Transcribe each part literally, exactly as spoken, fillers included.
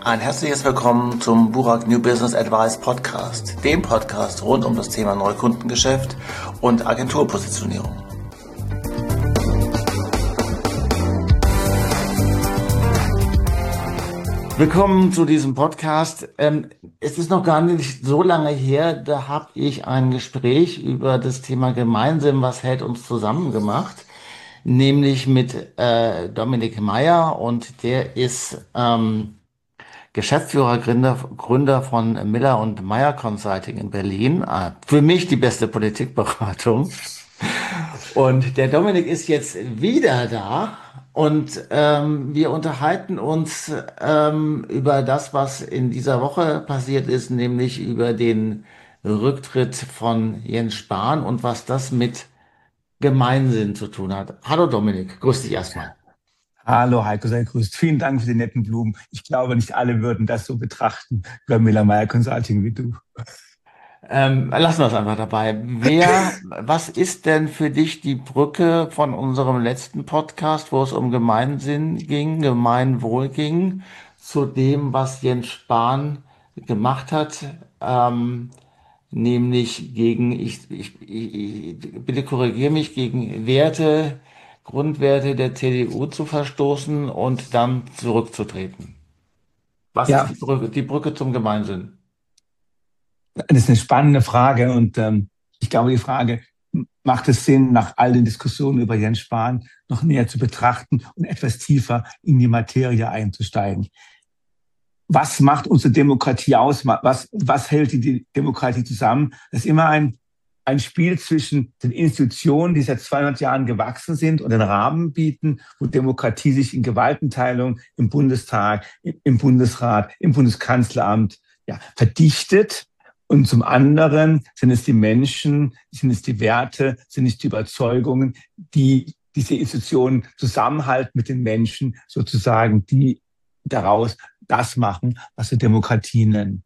Ein herzliches Willkommen zum Burak New Business Advice Podcast, dem Podcast rund um das Thema Neukundengeschäft und Agenturpositionierung. Willkommen zu diesem Podcast. Ähm, es ist noch gar nicht so lange her, da habe ich ein Gespräch über das Thema Gemeinsinn, was hält uns zusammen gemacht, nämlich mit äh, Dominik Meyer, und der ist ähm, Geschäftsführer, Gründer, Gründer von Miller und Meyer Consulting in Berlin. Ah, Für mich die beste Politikberatung. Und der Dominik ist jetzt wieder da und ähm, wir unterhalten uns ähm, über das, was in dieser Woche passiert ist, nämlich über den Rücktritt von Jens Spahn und was das mit Gemeinsinn zu tun hat. Hallo Dominik, grüß dich erstmal. Hallo Heiko, sei grüßt. Vielen Dank für die netten Blumen. Ich glaube, nicht alle würden das so betrachten über Miller Meyer Consulting wie du. Ähm, lassen wir es einfach dabei. Wer, was ist denn für dich die Brücke von unserem letzten Podcast, wo es um Gemeinsinn ging, Gemeinwohl ging, zu dem, was Jens Spahn gemacht hat, ähm, nämlich gegen, ich, ich, ich, bitte korrigiere mich, gegen Werte, Grundwerte der C D U zu verstoßen und dann zurückzutreten? Was ist Ja, die Brücke, die Brücke zum Gemeinsinn? das ist eine spannende Frage und ähm, ich glaube, die Frage, macht es Sinn, nach all den Diskussionen über Jens Spahn noch näher zu betrachten und etwas tiefer in die Materie einzusteigen? Was macht unsere Demokratie aus? Was, was hält die Demokratie zusammen? Das ist immer ein, ein Spiel zwischen den Institutionen, die seit zweihundert Jahren gewachsen sind und den Rahmen bieten, wo Demokratie sich in Gewaltenteilung im Bundestag, im Bundesrat, im Bundeskanzleramt ja, verdichtet. Und zum anderen sind es die Menschen, sind es die Werte, sind es die Überzeugungen, die diese Institutionen zusammenhalten mit den Menschen, sozusagen, die daraus das machen, was wir Demokratie nennen.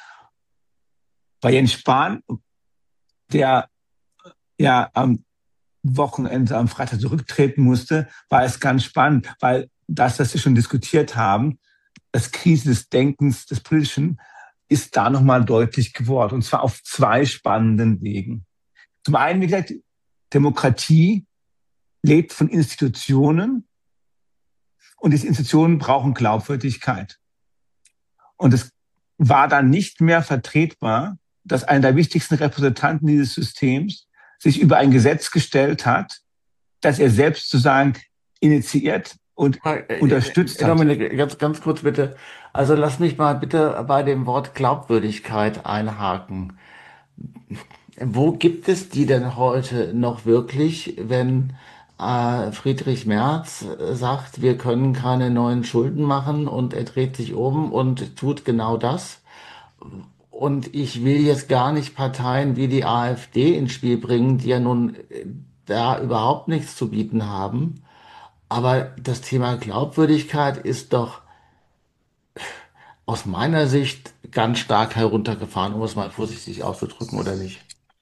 Bei Jens Spahn, der ja am Wochenende, am Freitag zurücktreten musste, war es ganz spannend, weil das, was wir schon diskutiert haben, das Krise des Denkens, des Politischen, ist da nochmal deutlich geworden. Und zwar auf zwei spannenden Wegen. Zum einen, wie gesagt, Demokratie lebt von Institutionen und diese Institutionen brauchen Glaubwürdigkeit. Und es war dann nicht mehr vertretbar, dass einer der wichtigsten Repräsentanten dieses Systems sich über ein Gesetz gestellt hat, das er selbst sozusagen initiiert und äh, unterstützt hat. Dominik, ganz, ganz kurz bitte. Also lass mich mal bitte bei dem Wort Glaubwürdigkeit einhaken. Wo gibt es die denn heute noch wirklich, wenn äh, Friedrich Merz sagt, wir können keine neuen Schulden machen, und er dreht sich um und tut genau das? Und ich will jetzt gar nicht Parteien wie die AfD ins Spiel bringen, die ja nun da überhaupt nichts zu bieten haben. Aber das Thema Glaubwürdigkeit ist doch aus meiner Sicht ganz stark heruntergefahren, um es mal vorsichtig auszudrücken, oder nicht?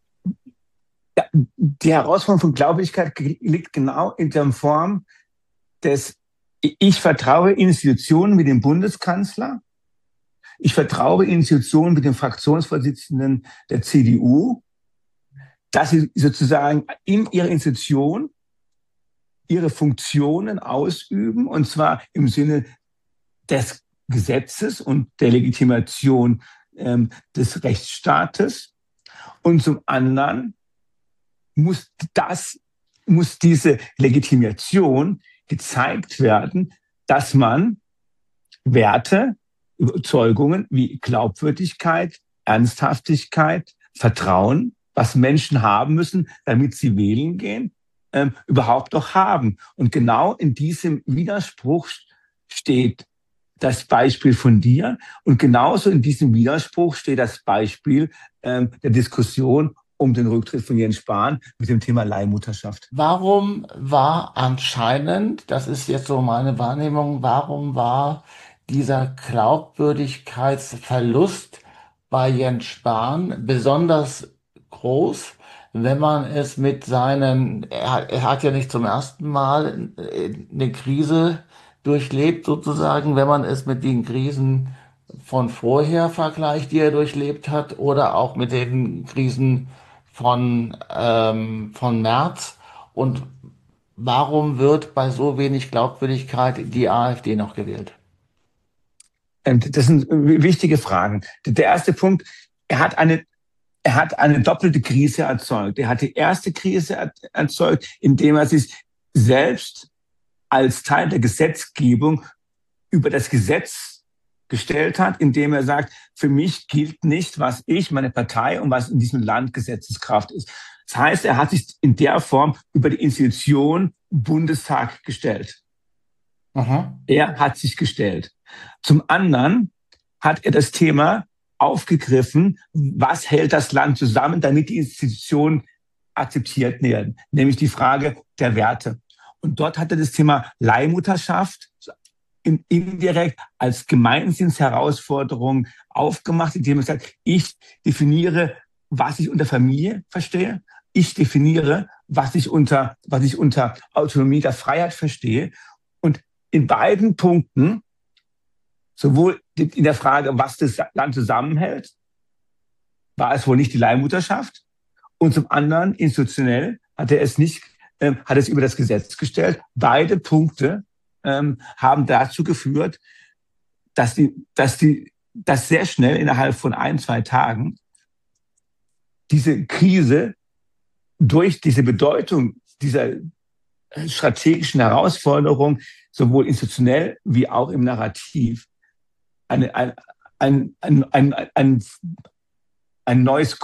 Ja, die Herausforderung von Glaubwürdigkeit liegt genau in der Form des, ich vertraue Institutionen wie dem Bundeskanzler, ich vertraue Institutionen wie dem Fraktionsvorsitzenden der C D U, dass sie sozusagen in ihrer Institution ihre Funktionen ausüben, und zwar im Sinne des Gesetzes und der Legitimation ähm, des Rechtsstaates. Und zum anderen muss das, muss diese Legitimation gezeigt werden, dass man Werte, Überzeugungen wie Glaubwürdigkeit, Ernsthaftigkeit, Vertrauen, was Menschen haben müssen, damit sie wählen gehen, ähm, überhaupt noch haben. Und genau in diesem Widerspruch steht das Beispiel von dir. Und genauso in diesem Widerspruch steht das Beispiel ähm, der Diskussion um den Rücktritt von Jens Spahn mit dem Thema Leihmutterschaft. Warum war anscheinend, das ist jetzt so meine Wahrnehmung, warum war dieser Glaubwürdigkeitsverlust bei Jens Spahn besonders groß, wenn man es mit seinen, er hat, er hat ja nicht zum ersten Mal eine Krise durchlebt sozusagen, wenn man es mit den Krisen von vorher vergleicht, die er durchlebt hat, oder auch mit den Krisen von, ähm, von März? Und warum wird bei so wenig Glaubwürdigkeit die AfD noch gewählt? Ähm, Das sind wichtige Fragen. Der erste Punkt, er hat eine, er hat eine doppelte Krise erzeugt. Er hat die erste Krise erzeugt, indem er sich selbst als Teil der Gesetzgebung über das Gesetz gestellt hat, indem er sagt, für mich gilt nicht, was ich, meine Partei und was in diesem Land Gesetzeskraft ist. Das heißt, er hat sich in der Form über die Institution Bundestag gestellt. Aha. Er hat sich gestellt. Zum anderen hat er das Thema aufgegriffen, was hält das Land zusammen, damit die Institutionen akzeptiert werden, nämlich die Frage der Werte. Und dort hat er das Thema Leihmutterschaft indirekt als Gemeinsinns-Herausforderung aufgemacht, indem er sagt, ich definiere, was ich unter Familie verstehe. Ich definiere, was ich unter, was ich unter Autonomie der Freiheit verstehe. Und in beiden Punkten, sowohl in der Frage, was das Land zusammenhält, war es wohl nicht die Leihmutterschaft. Und zum anderen, institutionell, hat er es nicht, äh, hat es über das Gesetz gestellt. Beide Punkte ähm, haben dazu geführt, dass die, dass die, dass sehr schnell innerhalb von ein, zwei Tagen diese Krise durch diese Bedeutung dieser strategischen Herausforderung sowohl institutionell wie auch im Narrativ eine, ein, ein, ein, ein, ein, ein neues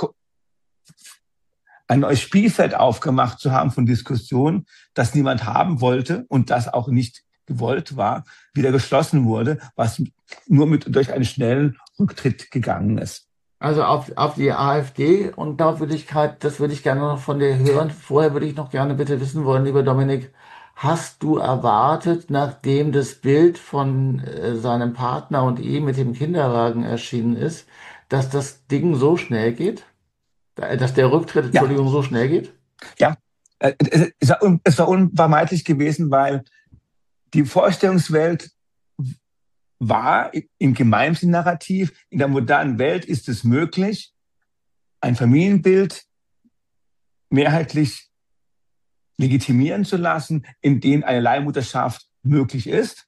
ein neues Spielfeld aufgemacht zu haben von Diskussionen, das niemand haben wollte und das auch nicht gewollt war, wieder geschlossen wurde, was nur mit, durch einen schnellen Rücktritt gegangen ist. Also auf, auf die AfD und Glaubwürdigkeit, das würde ich gerne noch von dir hören. Vorher würde ich noch gerne bitte wissen wollen, lieber Dominik, hast du erwartet, nachdem das Bild von äh, seinem Partner und ihm mit dem Kinderwagen erschienen ist, dass das Ding so schnell geht? Äh, Dass der Rücktritt, Ja, Entschuldigung, so schnell geht? ja. Es war, es war unvermeidlich gewesen, weil die Vorstellungswelt war im Gemeinsinn-Narrativ, in der modernen Welt ist es möglich, ein Familienbild mehrheitlich legitimieren zu lassen, in dem eine Leihmutterschaft möglich ist.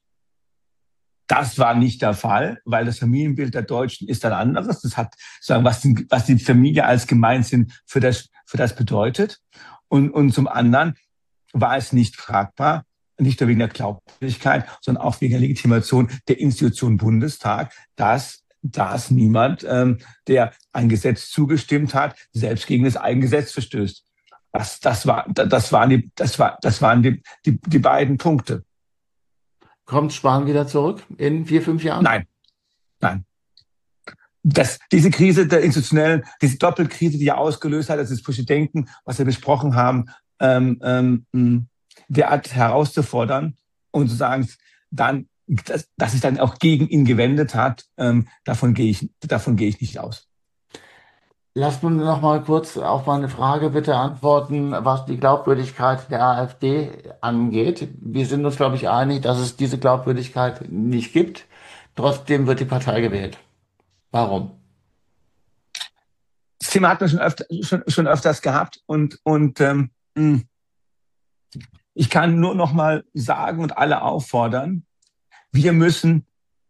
Das war nicht der Fall, weil das Familienbild der Deutschen ist ein anderes. Das hat, sagen, was die, was die Familie als Gemeinsinn für das, für das bedeutet. Und, und zum anderen war es nicht fragbar, nicht nur wegen der Glaubwürdigkeit, sondern auch wegen der Legitimation der Institution Bundestag, dass, dass niemand, ähm, der ein Gesetz zugestimmt hat, selbst gegen das eigene Gesetz verstößt. Das, das, war, das waren, die, das war, das waren die, die, die beiden Punkte. Kommt Spahn wieder zurück in vier, fünf Jahren? Nein, nein. Das, diese Krise der institutionellen, diese Doppelkrise, die er ausgelöst hat, das ist frische Denken, was wir besprochen haben, ähm, ähm, derart herauszufordern und zu sagen, dann, dass, dass sich dann auch gegen ihn gewendet hat, ähm, davon gehe ich, davon gehe ich nicht aus. Lass mich noch mal kurz auf meine Frage bitte antworten, was die Glaubwürdigkeit der AfD angeht. Wir sind uns, glaube ich, einig, dass es diese Glaubwürdigkeit nicht gibt. Trotzdem wird die Partei gewählt. Warum? Das Thema hat man schon, öfter, schon, schon öfters gehabt und, und ähm, ich kann nur noch mal sagen und alle auffordern, wir müssen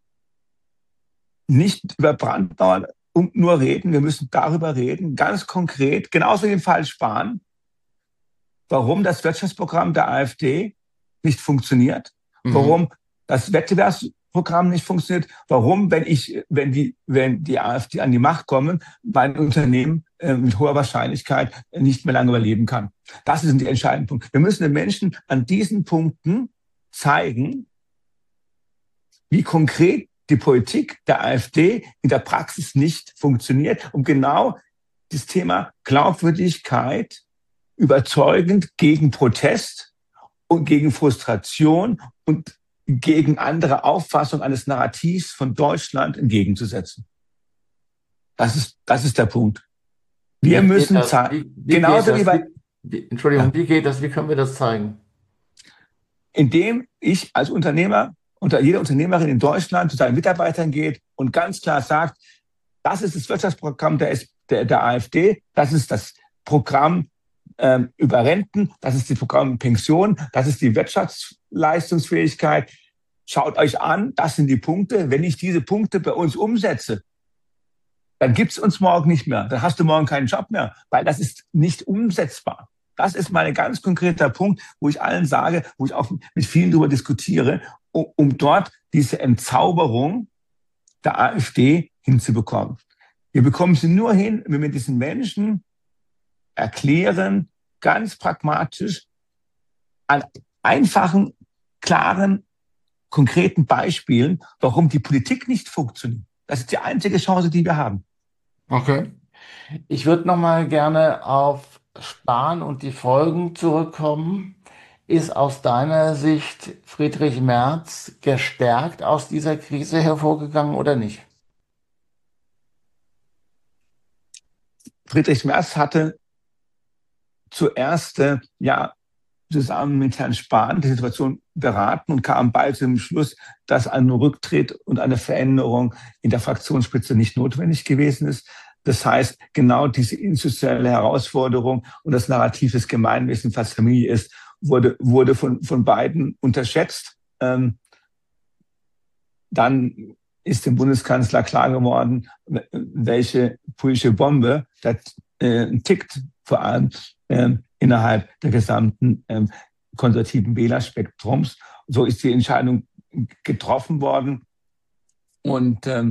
nicht über Brandmauern nur reden, wir müssen darüber reden, ganz konkret, genauso wie im Fall Spahn, warum das Wirtschaftsprogramm der AfD nicht funktioniert, Mhm. warum das Wettbewerbsprogramm nicht funktioniert, warum, wenn ich, wenn die, wenn die AfD an die Macht kommen, mein Unternehmen äh, mit hoher Wahrscheinlichkeit nicht mehr lange überleben kann. Das sind die entscheidenden Punkte. Wir müssen den Menschen an diesen Punkten zeigen, wie konkret die Politik der AfD in der Praxis nicht funktioniert, um genau das Thema Glaubwürdigkeit überzeugend gegen Protest und gegen Frustration und gegen andere Auffassung eines Narrativs von Deutschland entgegenzusetzen. Das ist, das ist der Punkt. Wir Wie geht müssen das? zeigen, Wie, wie genauso geht wie das? bei, Wie, wie, Entschuldigung, ja, wie geht das? Wie können wir das zeigen? indem ich als Unternehmer und jede Unternehmerin in Deutschland zu seinen Mitarbeitern geht und ganz klar sagt, das ist das Wirtschaftsprogramm der, der, der AfD, das ist das Programm ähm, über Renten, das ist das Programm Pension, das ist die Wirtschaftsleistungsfähigkeit. Schaut euch an, das sind die Punkte. Wenn ich diese Punkte bei uns umsetze, dann gibt's uns morgen nicht mehr. Dann hast du morgen keinen Job mehr, weil das ist nicht umsetzbar. Das ist mal ein ganz konkreter Punkt, wo ich allen sage, wo ich auch mit vielen darüber diskutiere, um, um dort diese Entzauberung der AfD hinzubekommen. Wir bekommen sie nur hin, wenn wir diesen Menschen erklären, ganz pragmatisch, an einfachen, klaren, konkreten Beispielen, warum die Politik nicht funktioniert. Das ist die einzige Chance, die wir haben. Okay. Ich würde noch mal gerne auf Spahn und die Folgen zurückkommen. Ist aus deiner Sicht Friedrich Merz gestärkt aus dieser Krise hervorgegangen oder nicht? Friedrich Merz hatte zuerst äh, ja zusammen mit Herrn Spahn die Situation beraten und kam bald zum Schluss, dass ein Rücktritt und eine Veränderung in der Fraktionsspitze nicht notwendig gewesen ist. Das heißt, genau diese institutionelle Herausforderung und das Narrativ des Gemeinwesens, was Familie ist, wurde, wurde von, von beiden unterschätzt. Ähm, dann ist dem Bundeskanzler klar geworden, welche politische Bombe das äh, tickt, vor allem äh, innerhalb der gesamten äh, konservativen Wählerspektrums. So ist die Entscheidung getroffen worden. Und ähm,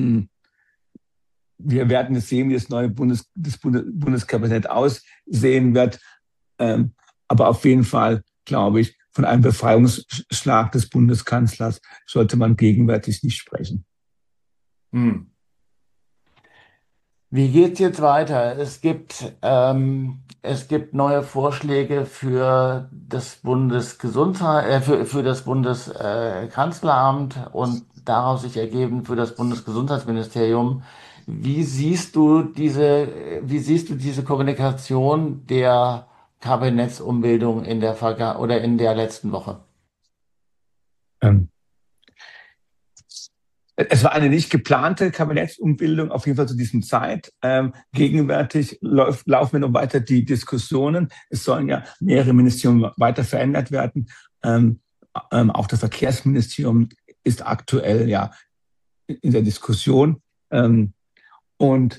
wir werden es sehen, wie das neue Bundes, das Bundeskabinett aussehen wird. Ähm, aber auf jeden Fall, glaube ich, von einem Befreiungsschlag des Bundeskanzlers sollte man gegenwärtig nicht sprechen. Hm. Wie geht's jetzt weiter? Es gibt, ähm, es gibt neue Vorschläge für das Bundesgesundheit, äh, für, für das Bundeskanzleramt und daraus sich ergeben für das Bundesgesundheitsministerium. Wie siehst du diese, wie siehst du diese Kommunikation der Kabinettsumbildung in der Verga oder in der letzten Woche? Ähm, Es war eine nicht geplante Kabinettsumbildung, auf jeden Fall zu diesem Zeit. Ähm, gegenwärtig läuft, laufen wir noch weiter die Diskussionen. Es sollen ja mehrere Ministerien weiter verändert werden. Ähm, ähm, auch das Verkehrsministerium ist aktuell ja in der Diskussion. Ähm, und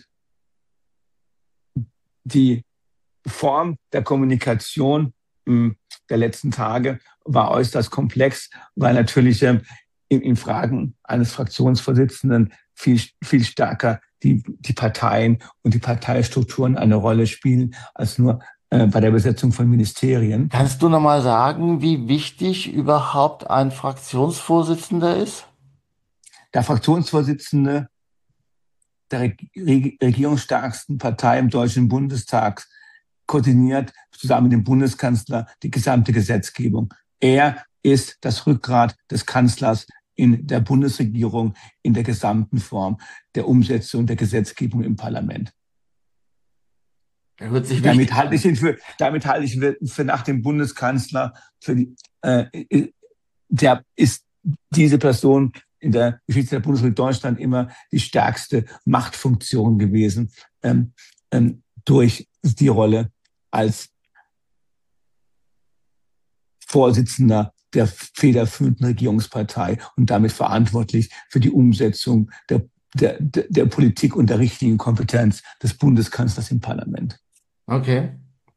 die Form der Kommunikation mh, der letzten Tage war äußerst komplex, weil natürlich ähm, in, in Fragen eines Fraktionsvorsitzenden viel, viel stärker die, die Parteien und die Parteistrukturen eine Rolle spielen, als nur äh, bei der Besetzung von Ministerien. Kannst du noch mal sagen, wie wichtig überhaupt ein Fraktionsvorsitzender ist? Der Fraktionsvorsitzende der Reg regierungsstärksten Partei im Deutschen Bundestag koordiniert zusammen mit dem Bundeskanzler die gesamte Gesetzgebung. Er ist das Rückgrat des Kanzlers in der Bundesregierung in der gesamten Form der Umsetzung der Gesetzgebung im Parlament. Er hört sich damit wichtig halte ich an. ihn für, damit halte ich ihn für nach dem Bundeskanzler für die, äh, der ist diese Person in der Geschichte der Bundesrepublik Deutschland immer die stärkste Machtfunktion gewesen, ähm, ähm, durch die Rolle als Vorsitzender der federführenden Regierungspartei und damit verantwortlich für die Umsetzung der, der, der Politik und der richtigen Kompetenz des Bundeskanzlers im Parlament. Okay.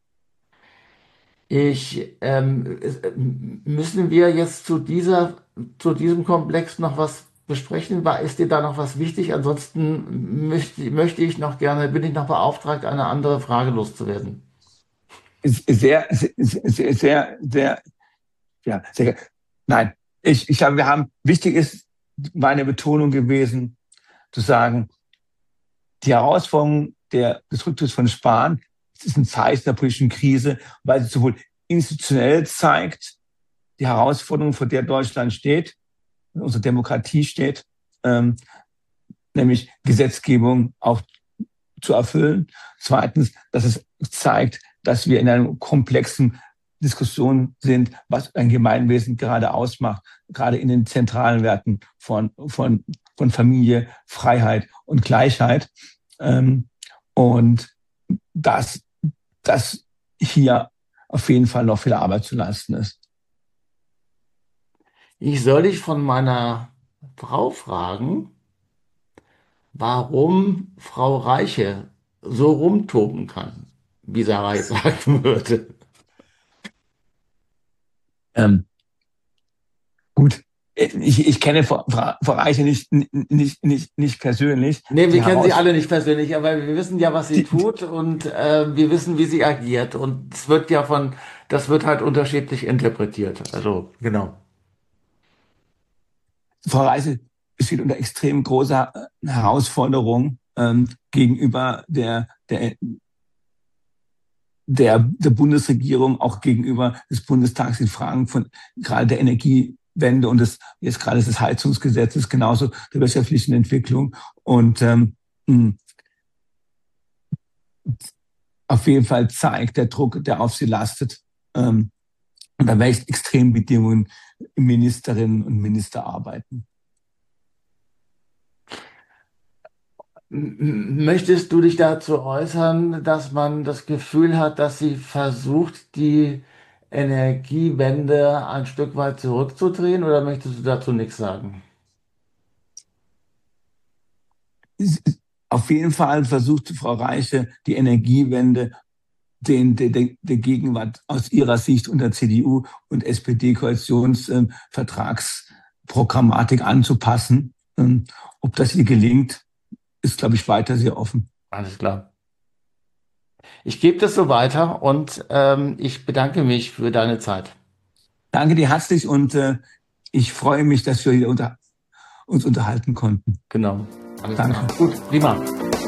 Ich, ähm, es- ähm, müssen wir jetzt zu dieser, zu diesem Komplex noch was besprechen? War, ist dir da noch was wichtig? Ansonsten möchte, möchte ich noch gerne, bin ich noch beauftragt, eine andere Frage loszuwerden. Ist Sehr, sehr, sehr, sehr, sehr, ja, sehr, nein, ich, ich glaube, wir haben, wichtig ist meine Betonung gewesen, zu sagen, die Herausforderung der, des Rücktritts von Spahn ist ein Zeichen der politischen Krise, weil sie sowohl institutionell zeigt, die Herausforderung, vor der Deutschland steht, unsere Demokratie steht, ähm, nämlich Gesetzgebung auch zu erfüllen. Zweitens, dass es zeigt, dass wir in einem komplexen Diskussionen sind, was ein Gemeinwesen gerade ausmacht, gerade in den zentralen Werten von, von, von Familie, Freiheit und Gleichheit. Ähm, und dass, dass hier auf jeden Fall noch viel Arbeit zu leisten ist. Ich soll dich von meiner Frau fragen, warum Frau Reiche so rumtoben kann, wie Sarah jetzt sagen würde. Ähm, gut, ich, ich kenne Frau, Frau Reiche nicht, nicht, nicht, nicht persönlich. Nee, wir Die kennen sie Heraus alle nicht persönlich, aber wir wissen ja, was sie die, tut und äh, wir wissen, wie sie agiert. Und es wird ja von, das wird halt unterschiedlich interpretiert. Also, genau. Frau Reiche steht unter extrem großer Herausforderung ähm, gegenüber der, der, der, der Bundesregierung, auch gegenüber des Bundestags in Fragen von gerade der Energiewende und des, jetzt gerade des Heizungsgesetzes, genauso der wirtschaftlichen Entwicklung. Und ähm, auf jeden Fall zeigt der Druck, der auf sie lastet, ähm, unter welchen extremen Bedingungen Ministerinnen und Minister arbeiten. Möchtest du dich dazu äußern, dass man das Gefühl hat, dass sie versucht, die Energiewende ein Stück weit zurückzudrehen, oder möchtest du dazu nichts sagen? Auf jeden Fall versucht Frau Reiche, die Energiewende den, der, der Gegenwart aus ihrer Sicht unter C D U- und S P D-Koalitionsvertragsprogrammatik anzupassen. Ob das ihr gelingt, ist, glaube ich, weiter sehr offen. Alles klar. Ich gebe das so weiter und ähm, ich bedanke mich für deine Zeit. Danke dir herzlich und äh, ich freue mich, dass wir hier unter, uns unterhalten konnten. Genau. Alles Danke. klar. Gut, prima.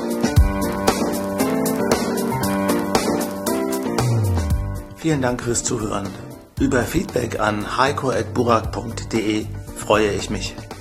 Vielen Dank fürs Zuhören. Über Feedback an heiko at burak punkt de freue ich mich.